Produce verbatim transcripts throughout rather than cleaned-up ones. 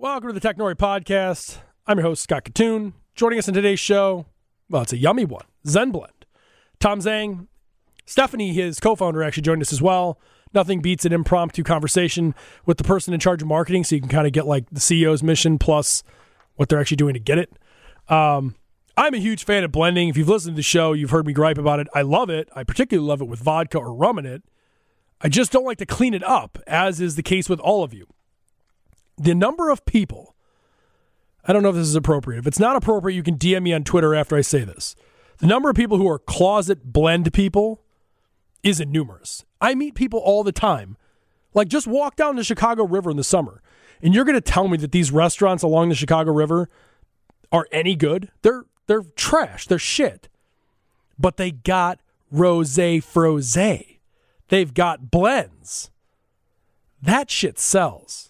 Welcome to the Technori Podcast. I'm your host, Scott Katoon. Joining us in today's show, well, it's a yummy one, Zen Blend. Tom Zhang, Stephanie, his co-founder, actually joined us as well. Nothing beats an impromptu conversation with the person in charge of marketing, so you can kind of get like the C E O's mission plus what they're actually doing to get it. Um, I'm a huge fan of blending. If you've listened to the show, you've heard me gripe about it. I love it. I particularly love it with vodka or rum in it. I just don't like to clean it up, as is the case with all of you. The number of people, I don't know if this is appropriate. If it's not appropriate, you can D M me on Twitter after I say this. The number of people who are closet blend people isn't numerous. I meet people all the time. Like, just walk down the Chicago River in the summer, and you're going to tell me that these restaurants along the Chicago River are any good? They're they're trash. They're shit. But they got rosé frosé. They've got blends. That shit sells.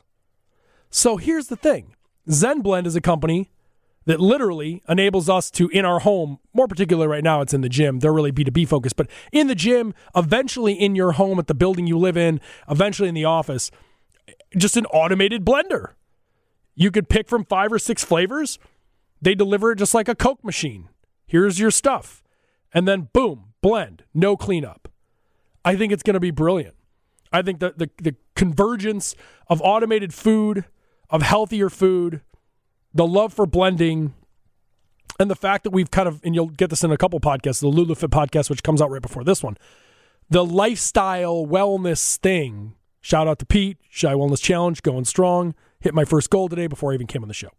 So here's the thing. Zen Blend is a company that literally enables us to, in our home, more particularly right now, it's in the gym. They're really B two B focused, but in the gym, eventually in your home, at the building you live in, eventually in the office, just an automated blender. You could pick from five or six flavors. They deliver it just like a Coke machine. Here's your stuff. And then boom, blend, no cleanup. I think it's going to be brilliant. I think that the, the convergence of automated food, of healthier food, the love for blending, and the fact that we've kind of, and you'll get this in a couple podcasts, the LuluFit podcast, which comes out right before this one, the lifestyle wellness thing. Shout out to Pete, Shy Wellness Challenge, going strong. Hit my first goal today before I even came on the show.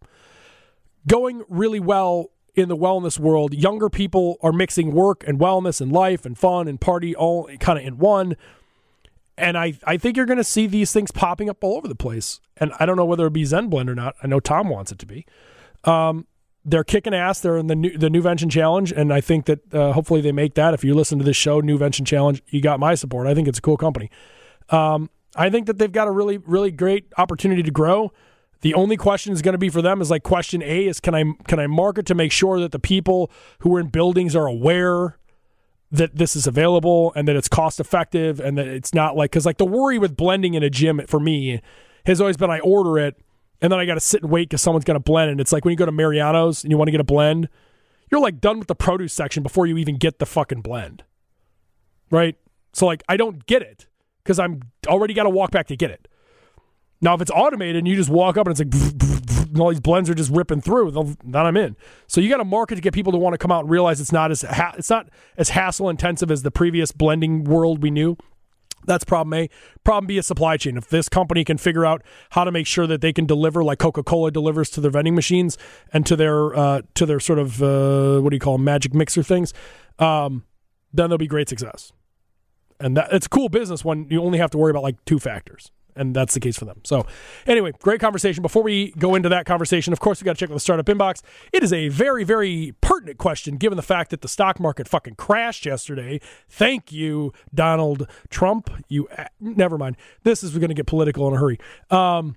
Going really well in the wellness world. Younger people are mixing work and wellness and life and fun and party all kind of in one. And I, I think you're going to see these things popping up all over the place. And I don't know whether it be Zen Blend or not. I know Tom wants it to be. Um, they're kicking ass. They're in the new, the Nuvention Challenge, and I think that uh, hopefully they make that. If you listen to this show, Nuvention Challenge, you got my support. I think it's a cool company. Um, I think that they've got a really, really great opportunity to grow. The only question is going to be for them is like question A is can I can I market to make sure that the people who are in buildings are aware that this is available and that it's cost effective and that it's not like, because like the worry with blending in a gym for me has always been I order it and then I got to sit and wait because someone's going to blend. And it's like when you go to Mariano's and you want to get a blend, you're like done with the produce section before you even get the fucking blend. Right? So like I don't get it because I'm already got to walk back to get it. Now if it's automated and you just walk up and it's like and all these blends are just ripping through, then I'm in. So you got to market to get people to want to come out and realize it's not as ha- it's not as hassle intensive as the previous blending world we knew. That's problem A. Problem B is supply chain. If this company can figure out how to make sure that they can deliver like Coca-Cola delivers to their vending machines and to their uh, to their sort of uh, what do you call them, magic mixer things, um, then there'll be great success. And that it's a cool business when you only have to worry about like two factors. And that's the case for them. So anyway, great conversation. Before we go into that conversation, of course, we got to check out the startup inbox. It is a very, very pertinent question given the fact that the stock market fucking crashed yesterday. Thank you, Donald Trump. You never mind. This is going to get political in a hurry. Um,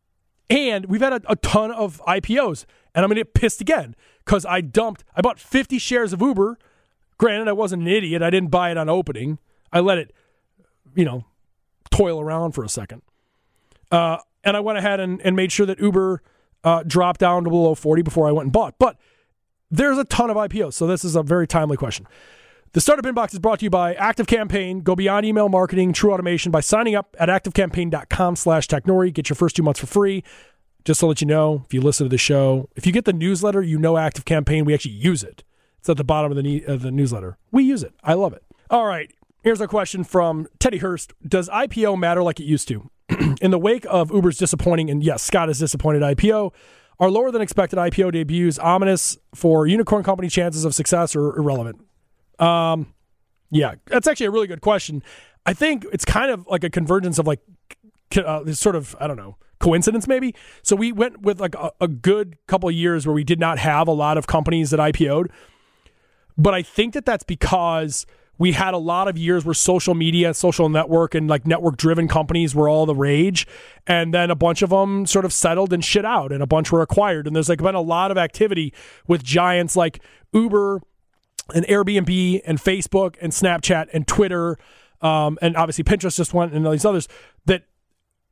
and we've had a, a ton of I P Os. And I'm going to get pissed again because I dumped, I bought fifty shares of Uber. Granted, I wasn't an idiot. I didn't buy it on opening. I let it, you know, toil around for a second. Uh, and I went ahead and, and made sure that Uber uh, dropped down to below forty before I went and bought. But there's a ton of I P Os, so this is a very timely question. The Startup Inbox is brought to you by ActiveCampaign. Go beyond email marketing, true automation by signing up at activecampaign.com slash Technori. Get your first two months for free. Just to let you know, if you listen to the show, if you get the newsletter, you know ActiveCampaign. We actually use it. It's at the bottom of the, ne- of the newsletter. We use it. I love it. All right. Here's a question from Teddy Hurst. Does I P O matter like it used to? In the wake of Uber's disappointing, and yes, Scott is disappointed I P O, are lower than expected I P O debuts ominous for unicorn company chances of success or irrelevant? Um, yeah, that's actually a really good question. I think it's kind of like a convergence of like uh, this sort of, I don't know, coincidence maybe. So we went with like a, a good couple of years where we did not have a lot of companies that I P O'd. But I think that that's because we had a lot of years where social media, social network, and like network-driven companies were all the rage, and then a bunch of them sort of settled and shit out, and a bunch were acquired. And there's like been a lot of activity with giants like Uber and Airbnb and Facebook and Snapchat and Twitter, um, and obviously Pinterest just went, and all these others that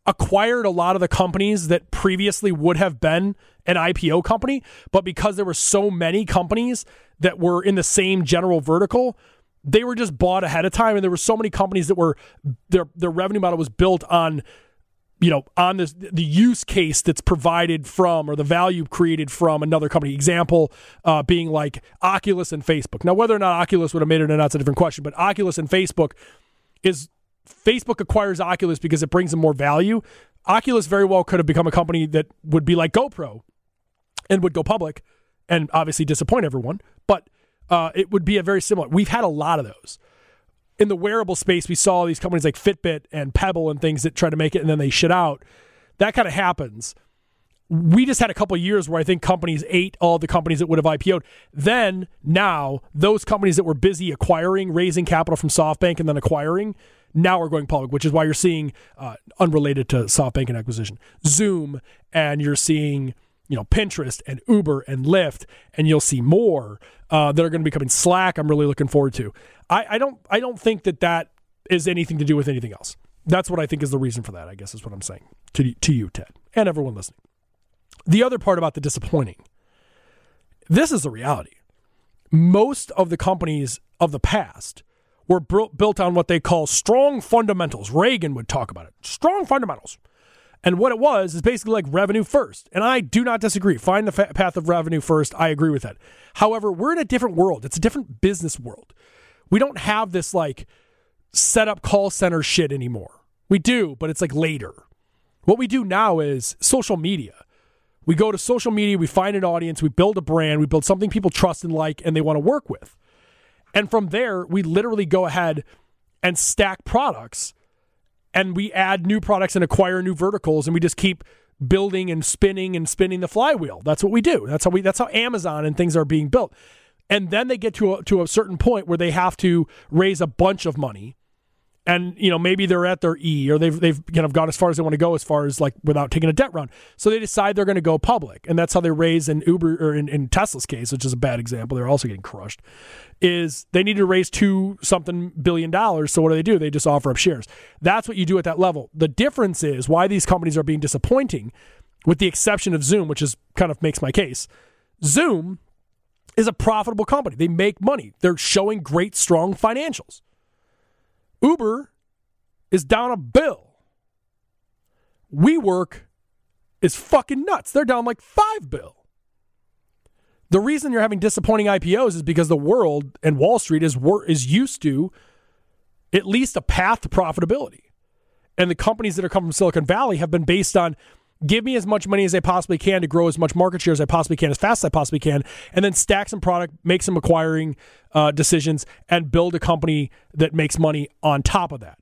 acquired a lot of the companies that previously would have been an I P O company, but because there were so many companies that were in the same general vertical, they were just bought ahead of time, and there were so many companies that were their their revenue model was built on, you know, on this the use case that's provided from or the value created from another company. Example uh, being like Oculus and Facebook. Now, whether or not Oculus would have made it or not is a different question, but Oculus and Facebook is Facebook acquires Oculus because it brings them more value. Oculus very well could have become a company that would be like GoPro and would go public and obviously disappoint everyone, but uh, it would be a very similar. We've had a lot of those. In the wearable space, we saw these companies like Fitbit and Pebble and things that try to make it and then they shit out. That kind of happens. We just had a couple of years where I think companies ate all the companies that would have I P O'd. Then, now, those companies that were busy acquiring, raising capital from SoftBank and then acquiring, now are going public, which is why you're seeing, uh, unrelated to SoftBank and acquisition, Zoom, and you're seeing, you know, Pinterest and Uber and Lyft, and you'll see more uh, that are going to be coming. Slack, I'm really looking forward to. I, I don't I don't think that that is anything to do with anything else. That's what I think is the reason for that, I guess is what I'm saying to, to you, Ted, and everyone listening. The other part about the disappointing, this is the reality. Most of the companies of the past were built on what they call strong fundamentals. Reagan would talk about it. Strong fundamentals. And what it was is basically like revenue first. And I do not disagree. Find the fa- path of revenue first. I agree with that. However, we're in a different world. It's a different business world. We don't have this like set up call center shit anymore. We do, but it's like later. What we do now is social media. We go to social media, we find an audience, we build a brand, we build something people trust and like and they want to work with. And from there, we literally go ahead and stack products and we add new products and acquire new verticals and we just keep building and spinning and spinning the flywheel. That's what we do. That's how we that's how Amazon and things are being built. And then they get to a, to a certain point where they have to raise a bunch of money. And, you know, maybe they're at their E or they've they've kind of gone as far as they want to go as far as like without taking a debt round. So they decide they're going to go public. And that's how they raise in Uber or in, in Tesla's case, which is a bad example. They're also getting crushed, is they need to raise two something billion dollars. So what do they do? They just offer up shares. That's what you do at that level. The difference is why these companies are being disappointing, with the exception of Zoom, which is kind of makes my case. Zoom is a profitable company. They make money. They're showing great, strong financials. Uber is down a bill. WeWork is fucking nuts. They're down like five bill. The reason you're having disappointing I P Os is because the world and Wall Street is is used to at least a path to profitability. And the companies that are coming from Silicon Valley have been based on give me as much money as I possibly can to grow as much market share as I possibly can, as fast as I possibly can, and then stack some product, make some acquiring uh, decisions, and build a company that makes money on top of that.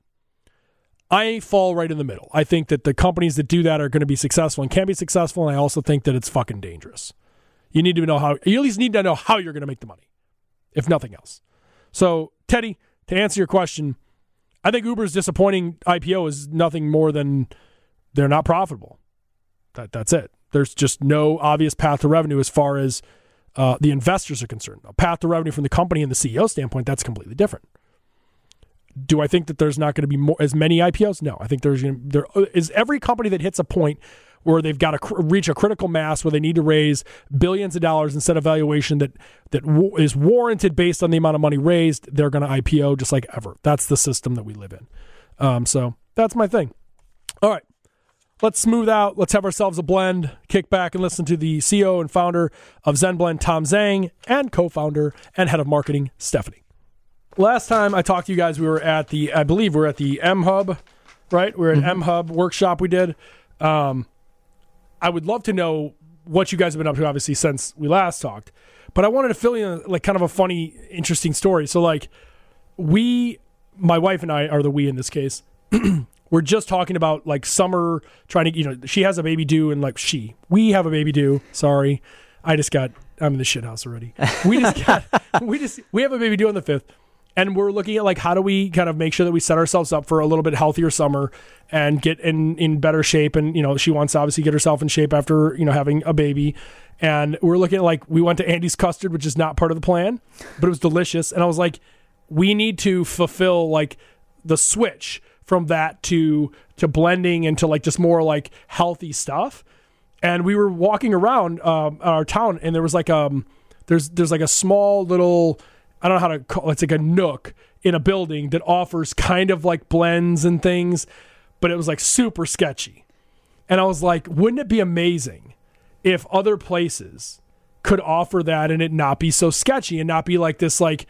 I fall right in the middle. I think that the companies that do that are going to be successful and can be successful, and I also think that it's fucking dangerous. You need to know how, you at least need to know how you're going to make the money, if nothing else. So, Teddy, to answer your question, I think Uber's disappointing I P O is nothing more than they're not profitable. That That's it. There's just no obvious path to revenue as far as uh, the investors are concerned. A path to revenue from the company and the C E O standpoint, that's completely different. Do I think that there's not going to be more as many I P Os? No. I think there's gonna, there is every company that hits a point where they've got to cr- reach a critical mass where they need to raise billions of dollars instead of valuation that that w- is warranted based on the amount of money raised, they're going to I P O just like ever. That's the system that we live in. Um, so that's my thing. All right. Let's smooth out. Let's have ourselves a blend. Kick back and listen to the C E O and founder of ZenBlend, Tom Zhang, and co-founder and head of marketing, Stephanie. Last time I talked to you guys, we were at the, I believe we were at the M-Hub, right? We were at mm-hmm. M-Hub workshop we did. Um, I would love to know what you guys have been up to, obviously, since we last talked. But I wanted to fill in like kind of a funny, interesting story. So like we, my wife and I are the we in this case, we're just talking about like summer, trying to, you know, she has a baby due and like she, we have a baby due. Sorry. I just got, I'm in the shit house already. We just got, we just, we have a baby due on the fifth. And we're looking at like, how do we kind of make sure that we set ourselves up for a little bit healthier summer and get in, in better shape. And, you know, she wants to obviously get herself in shape after, you know, having a baby. And we're looking at like, we went to Andy's Custard, which is not part of the plan, but it was delicious. And I was like, we need to fulfill like the switch from that to to blending and to like just more like healthy stuff. And we were walking around um, our town, and there was like um there's there's like a small little, I don't know how to call it, it's like a nook in a building that offers kind of like blends and things, but it was like super sketchy. And I was like, wouldn't it be amazing if other places could offer that and it not be so sketchy and not be like this like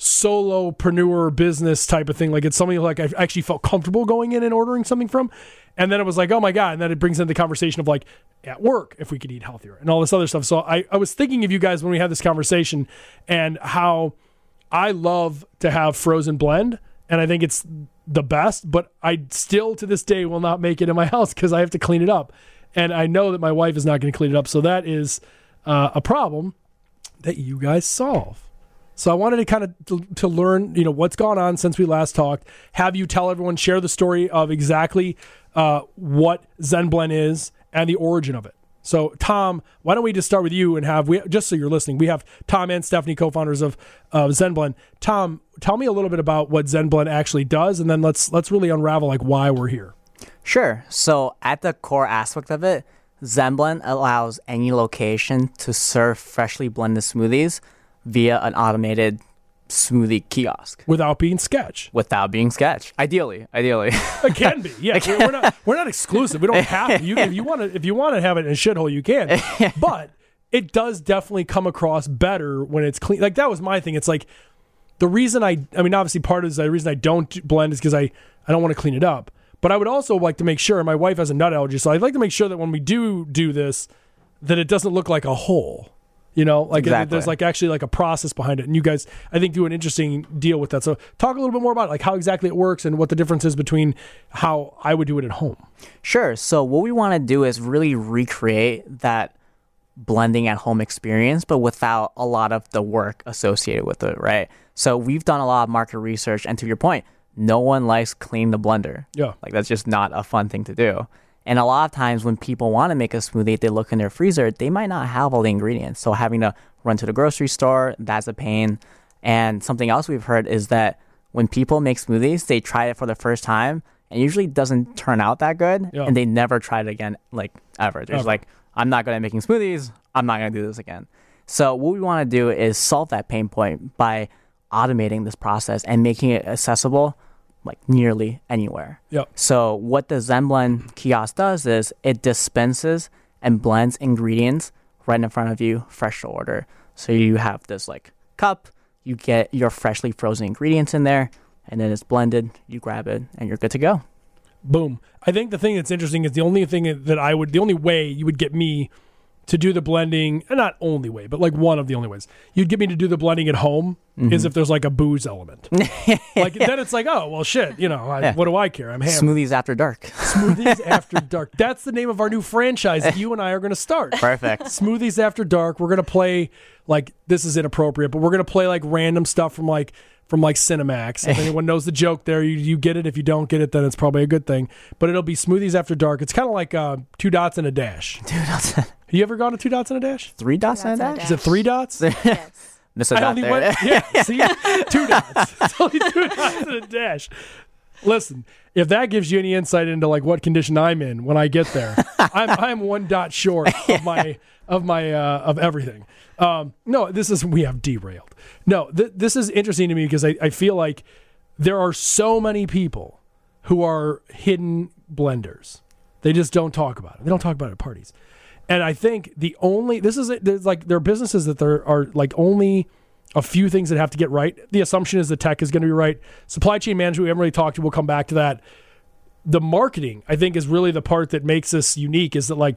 solopreneur business type of thing? Like it's something like I actually felt comfortable going in and ordering something from. And then it was like, oh my God. And then it brings in the conversation of like at work, if we could eat healthier and all this other stuff. So I, I was thinking of you guys when we had this conversation and how I love to have frozen blend. And I think it's the best, but I still to this day will not make it in my house because I have to clean it up. And I know that my wife is not going to clean it up. So that is uh, a problem that you guys solve. So I wanted to kind of to, to learn, you know, what's gone on since we last talked. Have you tell everyone, share the story of exactly uh, what ZenBlend is and the origin of it. So Tom, why don't we just start with you and have, we just so you're listening, we have Tom and Stephanie, co-founders of uh, ZenBlend. Tom, tell me a little bit about what ZenBlend actually does, and then let's let's really unravel like why we're here. Sure. So at the core aspect of it, ZenBlend allows any location to serve freshly blended smoothies via an automated smoothie kiosk without being sketch. Without being sketch, ideally, ideally. It can be, yeah. We're, we're not we're not exclusive. We don't have to. You, if you want to, if you want to have it in a shithole, you can. But it does definitely come across better when it's clean. Like that was my thing. It's like the reason I, I mean, obviously part of the reason I don't blend is because I I don't want to clean it up. But I would also like to make sure. My wife has a nut allergy, so I'd like to make sure that when we do do this, that it doesn't look like a hole. You know, like exactly. There's like actually like a process behind it. And you guys, I think, do an interesting deal with that. So talk a little bit more about it, like how exactly it works and what the difference is between how I would do it at home. Sure. So what we want to do is really recreate that blending at home experience, but without a lot of the work associated with it, right? So we've done a lot of market research. And to your point, no one likes cleaning the blender. Yeah. Like that's just not a fun thing to do. And a lot of times when people want to make a smoothie, if they look in their freezer, they might not have all the ingredients. So having to run to the grocery store, that's a pain. And something else we've heard is that when people make smoothies, they try it for the first time and usually doesn't turn out that good. Yeah. And they never try it again, like ever. They're just like, I'm not good at making smoothies. I'm not going to do this again. So what we want to do is solve that pain point by automating this process and making it accessible like nearly anywhere. Yep. So what the ZenBlend kiosk does is it dispenses and blends ingredients right in front of you, fresh to order. So you have this like cup, you get your freshly frozen ingredients in there, and then it's blended, you grab it, and you're good to go. Boom. I think the thing that's interesting is the only thing that I would, the only way you would get me to do the blending, and not only way, but like one of the only ways you'd get me to do the blending at home mm-hmm. is if there's like a booze element. Like yeah. Then it's like, oh well, shit. You know, I, yeah. what do I care? I'm ham. Smoothies After Dark. Smoothies After Dark. That's the name of our new franchise that you and I are going to start. Perfect. Smoothies After Dark. We're going to play like this is inappropriate, but we're going to play like random stuff from like from like Cinemax. If anyone knows the joke there, you, you get it. If you don't get it, then it's probably a good thing. But it'll be Smoothies After Dark. It's kind of like uh, two dots and a dash. Two dots. Have you ever gone to two dots and a dash? Three dots, dots and a dash? dash? Is it three dots? Yes. Miss a dot there. Went, yeah, see? Two dots. It's only two dots and a dash. Listen, if that gives you any insight into like what condition I'm in when I get there, I'm I'm one dot short of my of my uh, of everything. Um, no, this is we have derailed. No, th- this is interesting to me because I, I feel like there are so many people who are hidden blenders. They just don't talk about it. They don't talk about it at parties. And I think the only, this is, there's like, there are businesses that there are like only a few things that have to get right. The assumption is the tech is going to be right. Supply chain management, we haven't really talked to, we'll come back to that. The marketing, I think, is really the part that makes this unique is that like,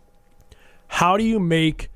how do you make,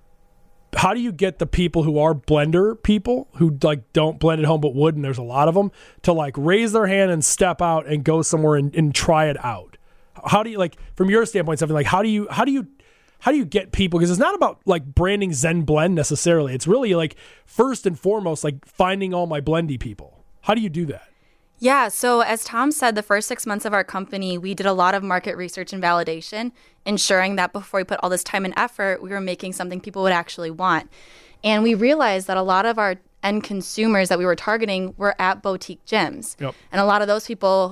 how do you get the people who are blender people who like don't blend at home but would, and there's a lot of them, to like raise their hand and step out and go somewhere and, and try it out? How do you like, from your standpoint, something like, how do you, how do you, How do you get people? Because it's not about like branding ZenBlend necessarily. It's really like first and foremost, like finding all my blendy people. How do you do that? Yeah. So as Tom said, the first six months of our company, we did a lot of market research and validation, ensuring that before we put all this time and effort, we were making something people would actually want. And we realized that a lot of our end consumers that we were targeting were at boutique gyms. Yep. And a lot of those people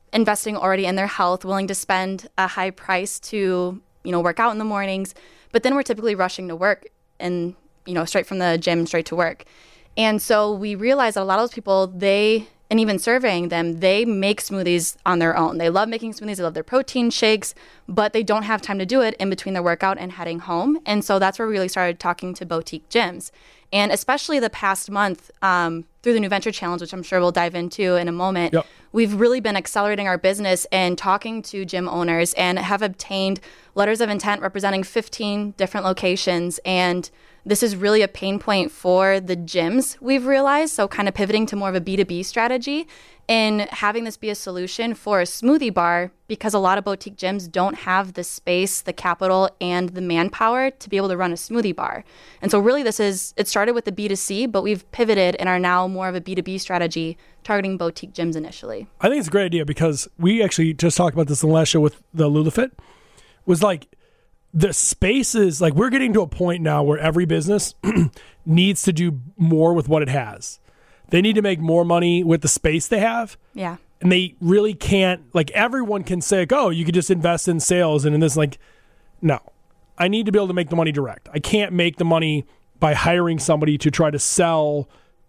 investing already in their health, willing to spend a high price to, you know, work out in the mornings. But then we're typically rushing to work and, you know, straight from the gym, straight to work. And so we realized that a lot of those people, they, and even surveying them, they make smoothies on their own. They love making smoothies, they love their protein shakes, but they don't have time to do it in between their workout and heading home. And so that's where we really started talking to boutique gyms. And especially the past month, um, through the New Venture Challenge, which I'm sure we'll dive into in a moment, yep. we've really been accelerating our business and talking to gym owners and have obtained letters of intent representing fifteen different locations. And this is really a pain point for the gyms, we've realized. So kind of pivoting to more of a B two B strategy and having this be a solution for a smoothie bar, because a lot of boutique gyms don't have the space, the capital, and the manpower to be able to run a smoothie bar. And so really this is, it started with the B two C, but we've pivoted and are now more of a B two B strategy targeting boutique gyms initially. I think it's a great idea because we actually just talked about this in the last show with the LulaFit, was like, the spaces, like we're getting to a point now where every business needs to do more with what it has. They need to make more money with the space they have. Yeah. And they really can't, like everyone can say, like, oh, you could just invest in sales and in this, like, no. I need to be able to make the money direct. I can't make the money by hiring somebody to try to sell,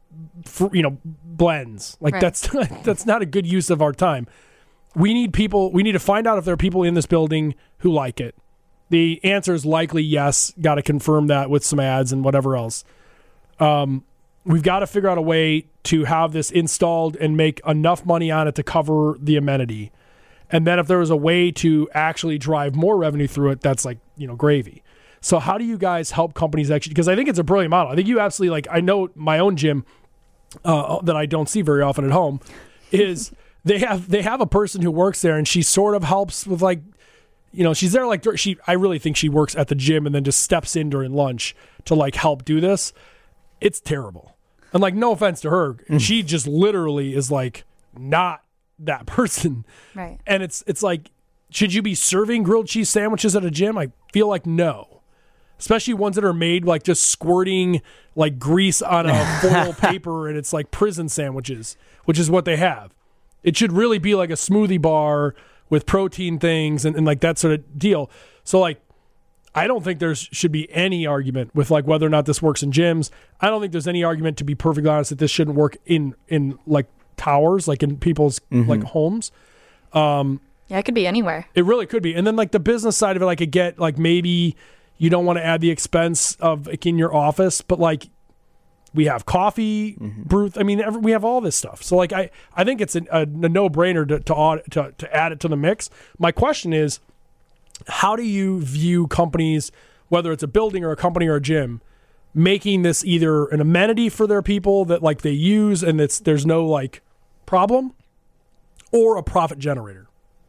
for, you know, blends. Like right. that's that's not a good use of our time. We need people, we need to find out if there are people in this building who like it. The answer is likely yes. Got to confirm that with some ads and whatever else. Um, we've got to figure out a way to have this installed and make enough money on it to cover the amenity. And then if there was a way to actually drive more revenue through it, that's like, you know, gravy. So how do you guys help companies actually? Because I think it's a brilliant model. I think you absolutely, like, I know my own gym uh, that I don't see very often at home is they have they have a person who works there and she sort of helps with, like, you know, she's there like she. I really think she works at the gym and then just steps in during lunch to like help do this. It's terrible. And like, no offense to her, mm. she just literally is like not that person. Right. And it's it's like, should you be serving grilled cheese sandwiches at a gym? I feel like no, especially ones that are made like just squirting like grease on a foil paper and it's like prison sandwiches, which is what they have. It should really be like a smoothie bar with protein things and, and like that sort of deal. So like, I don't think there should be any argument with like whether or not this works in gyms. I don't think there's any argument, to be perfectly honest, that this shouldn't work in, in like towers, like in people's mm-hmm. like homes. Um, yeah, it could be anywhere. It really could be. And then like the business side of it, like I get like maybe you don't want to add the expense of like in your office, but like we have coffee, mm-hmm. brew. I mean, every, we have all this stuff. So, like, I, I think it's a, a, a no-brainer to to, to to add it to the mix. My question is, how do you view companies, whether it's a building or a company or a gym, making this either an amenity for their people that like they use and it's there's no like problem, or a profit generator?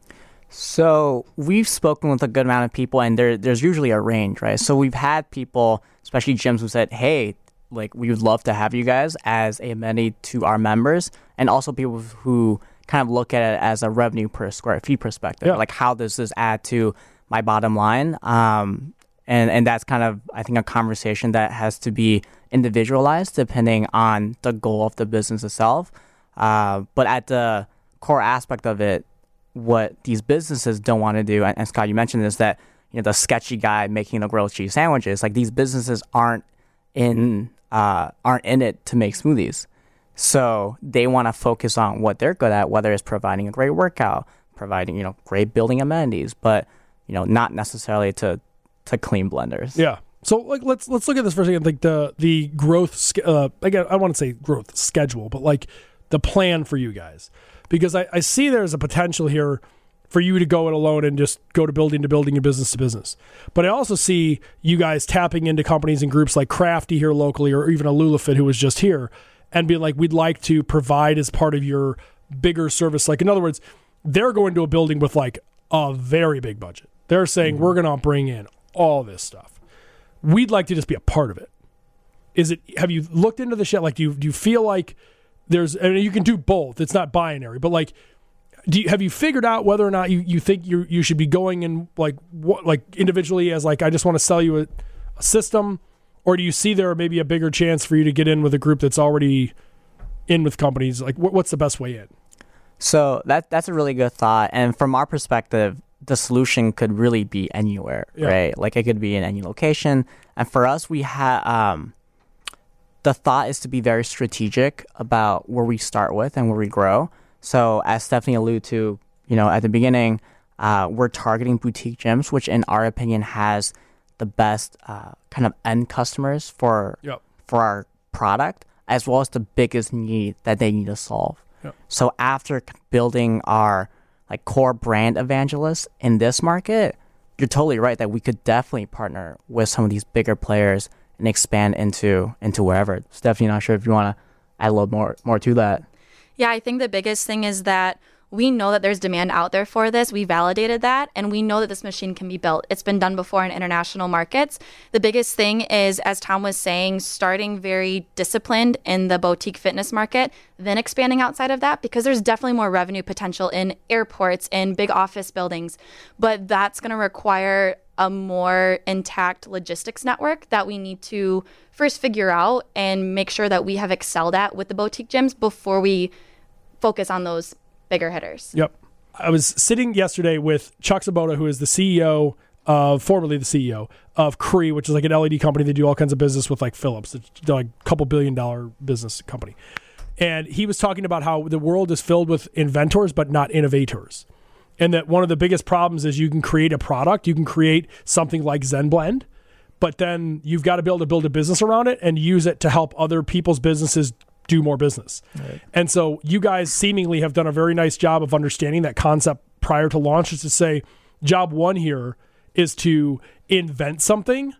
So we've spoken with a good amount of people, and there there's usually a range, right? So we've had people, especially gyms, who said, "Hey, like, we would love to have you guys as a amenity to our members," and also people who kind of look at it as a revenue per square feet perspective. Yeah. Like, how does this add to my bottom line? Um, and, and that's kind of, I think, a conversation that has to be individualized depending on the goal of the business itself. Uh, but at the core aspect of it, what these businesses don't want to do, and, and Scott, you mentioned this, that, you know, the sketchy guy making the grilled cheese sandwiches, like, these businesses aren't in uh, aren't in it to make smoothies. So they want to focus on what they're good at, whether it's providing a great workout, providing, you know, great building amenities, but, you know, not necessarily to to clean blenders. Yeah. So like let's let's look at this for a second. Like the the growth uh, again, I want to say growth schedule, but like the plan for you guys, because I, I see there's a potential here for you to go it alone and just go to building to building and business to business. But I also see you guys tapping into companies and groups like Crafty here locally, or even a LulaFit who was just here, and being like, we'd like to provide as part of your bigger service. Like, in other words, they're going to a building with like a very big budget. They're saying, mm-hmm. we're going to bring in all this stuff. We'd like to just be a part of it. Is it, have you looked into the shit? Like, do you, do you feel like there's, and you can do both. It's not binary, but like, Do you, have you figured out whether or not you, you think you you should be going in like what like individually as like, I just want to sell you a, a system, or do you see there maybe a bigger chance for you to get in with a group that's already in with companies? Like what, what's the best way in? So that that's a really good thought. And from our perspective, the solution could really be anywhere, Yeah. right? Like it could be in any location. And for us, we have um, the thought is to be very strategic about where we start with and where we grow. So as Stephanie alluded to, you know, at the beginning, uh, we're targeting boutique gyms, which in our opinion has the best uh, kind of end customers for Yep. for our product, as well as the biggest need that they need to solve. Yep. So after building our like core brand evangelists in this market, you're totally right that we could definitely partner with some of these bigger players and expand into into wherever. Stephanie, not sure if you want to add a little more more to that. Yeah, I think the biggest thing is that we know that there's demand out there for this. We validated that, and we know that this machine can be built. It's been done before in international markets. The biggest thing is, as Tom was saying, starting very disciplined in the boutique fitness market, then expanding outside of that, because there's definitely more revenue potential in airports and big office buildings. But that's going to require a more intact logistics network that we need to first figure out and make sure that we have excelled at with the boutique gyms before we focus on those bigger hitters. Yep. I was sitting yesterday with Chuck Sabota, who is the C E O of, formerly the C E O of Cree, which is like an L E D company. They do all kinds of business with like Philips. They're like a couple billion dollar business company. And he was talking about how the world is filled with inventors, but not innovators. And that one of the biggest problems is you can create a product, you can create something like ZenBlend, but then you've got to be able to build a business around it and use it to help other people's businesses do more business. Right. And so you guys seemingly have done a very nice job of understanding that concept prior to launch, is to say, job one here is to invent something.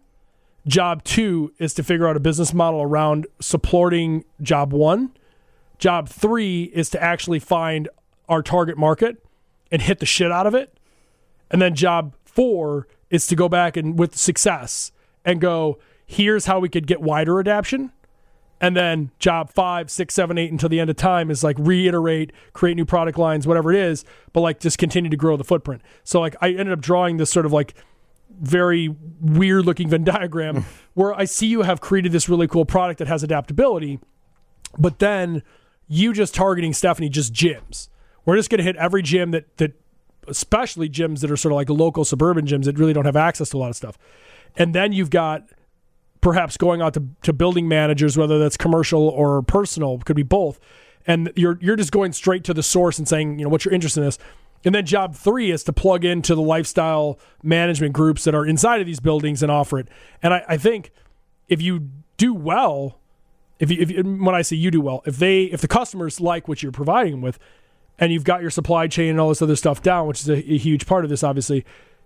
Job two is to figure out a business model around supporting job one. Job three is to actually find our target market and hit the shit out of it. And then job four is to go back and with success and go, here's how we could get wider adoption. And then job five, six, seven, eight until the end of time is like reiterate, create new product lines, whatever it is, but like just continue to grow the footprint. So like I ended up drawing this sort of like very weird looking Venn diagram where I see you have created this really cool product that has adaptability, but then you just targeting, Stephanie, just gyms. We're just going to hit every gym that, that, especially gyms that are sort of like local suburban gyms that really don't have access to a lot of stuff. And then you've got perhaps going out to, to building managers, whether that's commercial or personal, could be both. And you're you're just going straight to the source and saying, you know, what's your interest in this? And then job three is to plug into the lifestyle management groups that are inside of these buildings and offer it. And I, I think if you do well, if, you, if you, when I say you do well, if they if the customers like what you're providing them with, and you've got your supply chain and all this other stuff down, which is a, a huge part of this, obviously,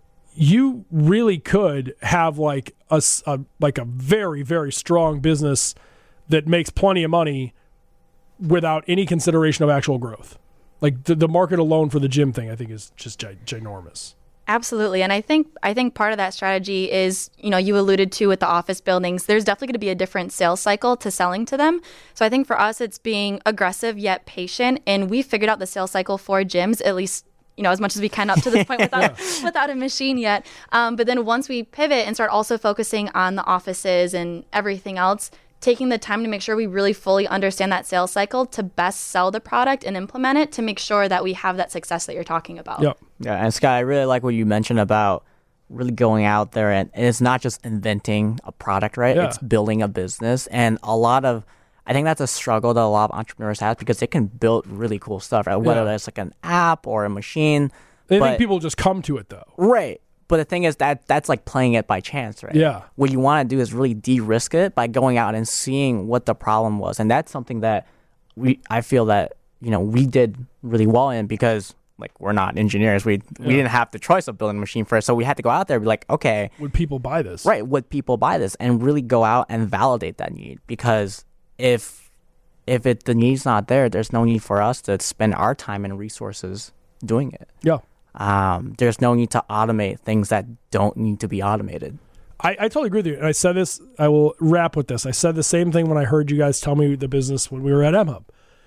you really could have like a, a like a very, very strong business that makes plenty of money without any consideration of actual growth. Like the, the market alone for the gym thing, I think, is just gi- ginormous. Absolutely. And I think I think part of that strategy is, you know, you alluded to with the office buildings, there's definitely going to be a different sales cycle to selling to them. So I think for us, it's being aggressive yet patient. And we figured out the sales cycle for gyms, at least, you know, as much as we can up to this point without yeah. without a machine yet. Um, but then once we pivot and start also focusing on the offices and everything else, taking the time to make sure we really fully understand that sales cycle to best sell the product and implement it to make sure that we have that success that you're talking about. Yep. Yeah, and Scott, I really like what you mentioned about really going out there, and it's not just inventing a product, right? Yeah. It's building a business. And a lot of, I think that's a struggle that a lot of entrepreneurs have because they can build really cool stuff, right? Whether Yeah. that's like an app or a machine. I but, think people just come to it, though. Right. But the thing is that that's like playing it by chance, right? Yeah. What you want to do is really de-risk it by going out and seeing what the problem was. And that's something that we, I feel that, you know, we did really well in because like we're not engineers. We Yeah. we didn't have the choice of building a machine first. So we had to go out there and be like, okay. Would people buy this? Right. Would people buy this? And really go out and validate that need. Because if if it the need's not there, there's no need for us to spend our time and resources doing it. Yeah. Um, there's no need to automate things that don't need to be automated. I, I totally agree with you. And I said this, I will wrap with this. I said the same thing when I heard you guys tell me the business when we were at M-Hub.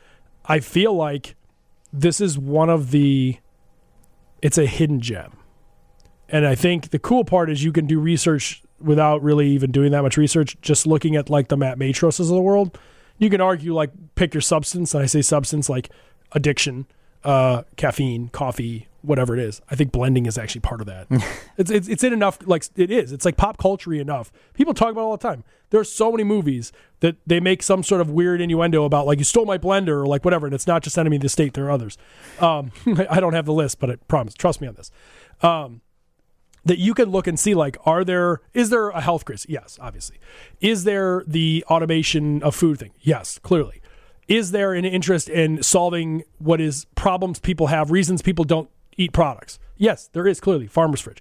I feel like this is one of the, it's a hidden gem. And I think the cool part is you can do research without really even doing that much research, just looking at like the Matt Matroses of the world. You can argue like pick your substance, and I say substance like addiction, uh, caffeine, coffee, whatever it is. I think blending is actually part of that. it's, it's it's in enough, like it is. It's like pop culture enough. People talk about it all the time. There are so many movies that they make some sort of weird innuendo about, like, you stole my blender or like whatever, and it's not just Enemy of the State. There are others. Um, I don't have the list, but I promise. Trust me on this. Um, that you can look and see, like, are there, is there a health crisis? Yes, obviously. Is there the automation of food thing? Yes, clearly. Is there an interest in solving what is problems people have, reasons people don't eat products? Yes, there is, clearly. Farmer's Fridge.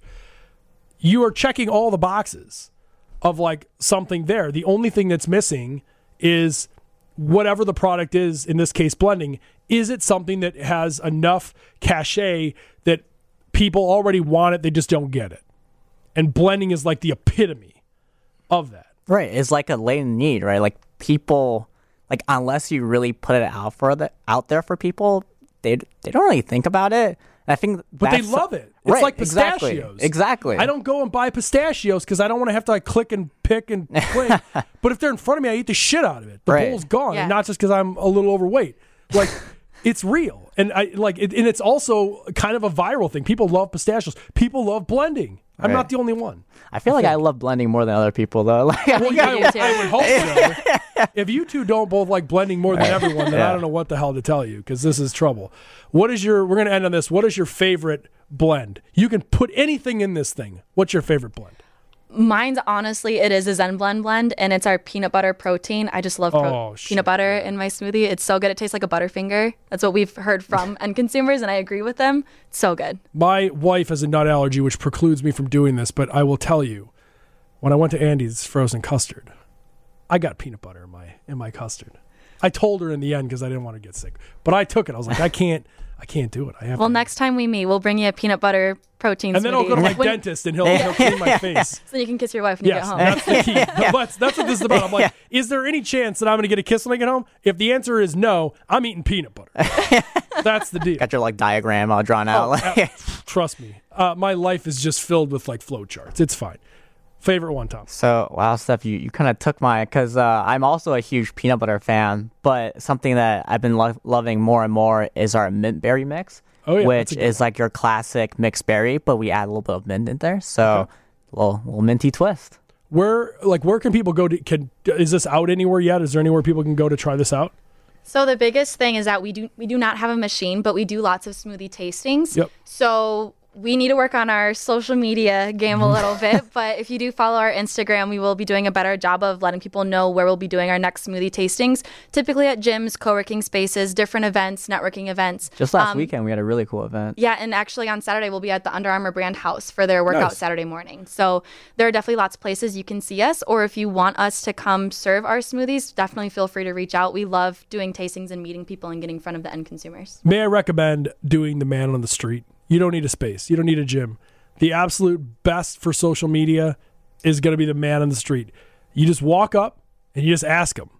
You are checking all the boxes of, like, something there. The only thing that's missing is whatever the product is, in this case blending, is it something that has enough cachet that people already want it, they just don't get it? And blending is like the epitome of that. Right. It's like a latent need, right? Like, people, like, unless you really put it out for the out there for people, they they don't really think about it. And I think But they love it. It's right, like pistachios. Exactly. exactly. I don't go and buy pistachios because I don't want to have to, like, click and pick and click. But if they're in front of me, I eat the shit out of it. The Right. bowl's gone, Yeah. and not just because I'm a little overweight. Like, it's real, and I like, it, and it's also kind of a viral thing. People love pistachios. People love blending. I'm Right. not the only one. I feel like I love blending more than other people, though. Like, Well, yeah, you do. I, I would hope so. If you two don't both like blending more than everyone, then I Yeah. don't know what the hell to tell you, because this is trouble. What is your? We're going to end on this. What is your favorite blend? You can put anything in this thing. What's your favorite blend? Mine's honestly, it is a Zen Blend blend, and it's our peanut butter protein. I just love pro- Oh, shit, peanut butter in my smoothie. It's so good. It tastes like a Butterfinger. That's what we've heard from end consumers, and I agree with them. It's so good. My wife has a nut allergy, which precludes me from doing this, but I will tell you, when I went to Andy's frozen custard, I got peanut butter in my in my custard. I told her in the end because I didn't want to get sick, but I took it. I was like, I can't, I can't do it. I have. Well, to. next time we meet, we'll bring you a peanut butter protein And then I'll smoothie. go to my When- dentist and he'll, he'll clean my face. So then you can kiss your wife when Yes, you get home. that's the key. That's, that's what this is about. I'm like, is there any chance that I'm going to get a kiss when I get home? If the answer is no, I'm eating peanut butter. That's the deal. got your, like, diagram all drawn out. Oh, like, uh, trust me. Uh, my life is just filled with, like, flow charts. It's fine. Favorite one, Tom? So, wow, Steph, you, you kind of took mine, because uh, I'm also a huge peanut butter fan, but something that I've been lo- loving more and more is our mint berry mix, Oh, yeah, which that's a good is like your classic mixed berry, but we add a little bit of mint in there. So, Okay. little, little minty twist. Where, like, where can people go to? Can is this out anywhere yet? Is there anywhere people can go to try this out? So the biggest thing is that we do we do not have a machine, but we do lots of smoothie tastings. Yep. So we need to work on our social media game a little bit, but if you do follow our Instagram, we will be doing a better job of letting people know where we'll be doing our next smoothie tastings, typically at gyms, co-working spaces, different events, networking events. Just last Um, weekend, we had a really cool event. Yeah, and actually on Saturday, we'll be at the Under Armour brand house for their workout Nice. Saturday morning. So there are definitely lots of places you can see us, or if you want us to come serve our smoothies, definitely feel free to reach out. We love doing tastings and meeting people and getting in front of the end consumers. May I recommend doing the man on the street? You don't need a space. You don't need a gym. The absolute best for social media is going to be the man on the street. You just walk up and you just ask them,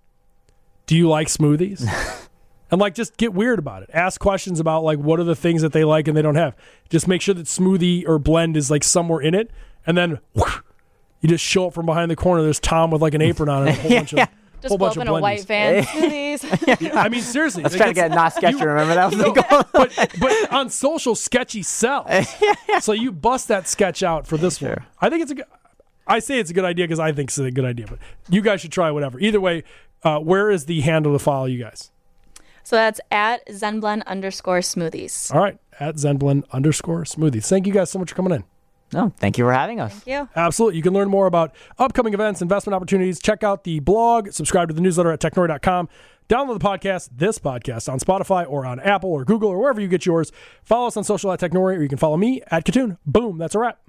do you like smoothies? And, like, just get weird about it. Ask questions about, like, what are the things that they like and they don't have. Just make sure that smoothie or blend is, like, somewhere in it. And then whoosh, you just show up from behind the corner. There's Tom with, like, an apron on and a whole bunch of Just whole pull bunch up of in a white blendies. van, smoothies. Yeah, I mean, seriously. Let's like, try to it's- get not sketchy. you- Remember that was No, the goal. but, but on social, sketchy sells. So you bust that sketch out for this one. Sure. I think it's a good. I say it's a good idea because I think it's a good idea. But you guys should try whatever. Either way, uh, where is the handle to follow you guys? So that's at Zenblend underscore smoothies. All right, at Zenblend underscore smoothies. Thank you guys so much for coming in. No, thank you for having us. Thank you. Absolutely. You can learn more about upcoming events, investment opportunities. Check out the blog. Subscribe to the newsletter at technori dot com. Download the podcast, this podcast, on Spotify or on Apple or Google or wherever you get yours. Follow us on social at Technori, or you can follow me at Katoon. Boom. That's a wrap.